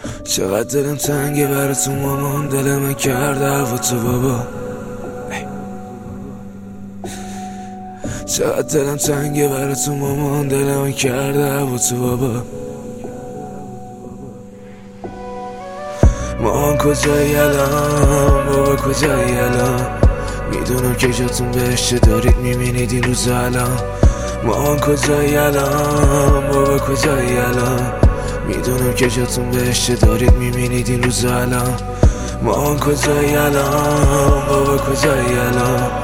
چقدر دلم تنگه برای تو مامان، دل من کرده هوا تو بابا. چقدر دلم تنگه برای تو مامان، دل من کرده هوا تو بابا. مامان کجایی الان، بابا کجایی الان؟ میدونم که جاتون بهشته دارید میبینید این روزا الان. مامان کجایی الان، بابا کجایی الان؟ میدونم که جاتون بهشته دارید میبینید این روزا الان. مامان کجایی الان، بابا کجایی الان؟